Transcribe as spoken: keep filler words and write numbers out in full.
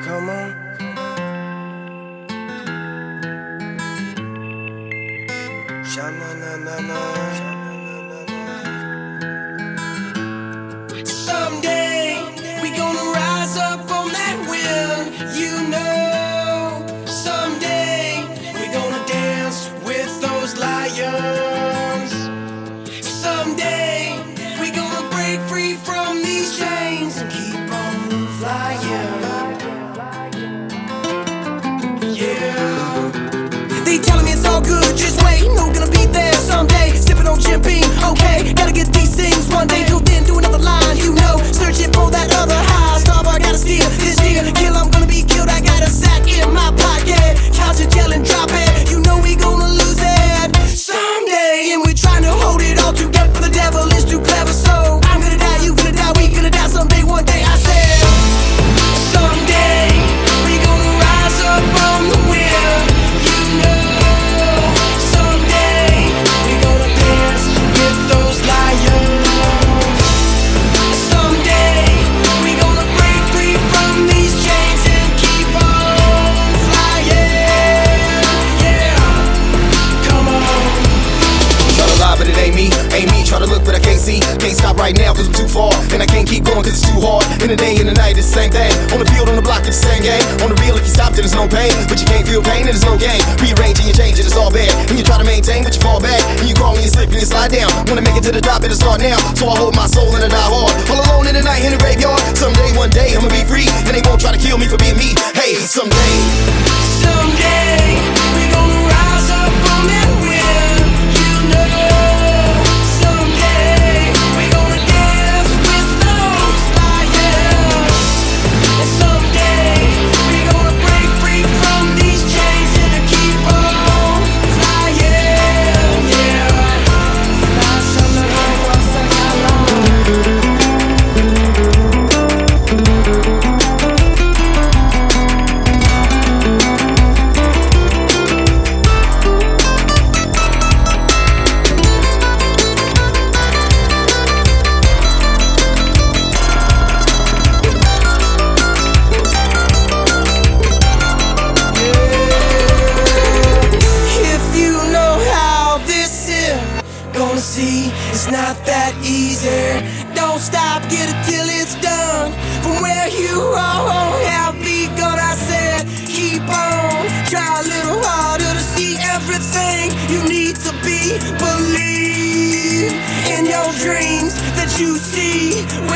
Come on. Sha-na-na-na-na. Someday we gonna rise up on that wheel, you know. Someday we gonna dance with those lions. Someday we gonna break free from these chains and keep on flying. Yeah. They telling me it's all good, just wait, no gonna be there someday. Sipping on Jim Beam, okay, gotta get these things one day. Till then, do another line, you know, searching for that other high. Starboard, gotta steal this deal, kill, I'm gonna be killed. I got a sack in my pocket, count it, yell and drop it. You know we gonna lose it someday, and we're trying to hold it all together. The devil is too clever, so I'm gonna die, you gonna die, we gonna die someday, one day. I said, someday we gonna rise up from the wheel, you know. Someday we gonna dance with those lions. Someday we gonna break free from these chains and keep on flying. Yeah, come on. Try to lie, but it ain't me, ain't me. Try to look, but I can't see. Can't stop right now, cause I'm too far. And I can't keep going, cause it's too hard. In the day and the night, it's the same thing. On the field, on the block, it's the same game. On the real, if you stop, then there's no pain. But you can't feel pain, and there's no gain. Rearranging, you change it, it's all bad. And you try to maintain, but you fall back. And you crawl and you slip and you slide down. Wanna make it to the top, it'll start now. So I hold my soul and I die hard. All alone in the night, in the graveyard. Someday, one day, I'ma be free. And they won't try to kill me for being me. Hey, someday. Someday we gonna rise up from that wheel, you know. Someday we gonna dance with those lions. And someday we gonna break free from these chains and keep on flying. Yeah. If you know how this is gonna see, it's not that easy. Don't stop, get it till it's done. From where you all have begun, I said, keep on. Try a little harder to see everything you need to be. Believe in your dreams that you see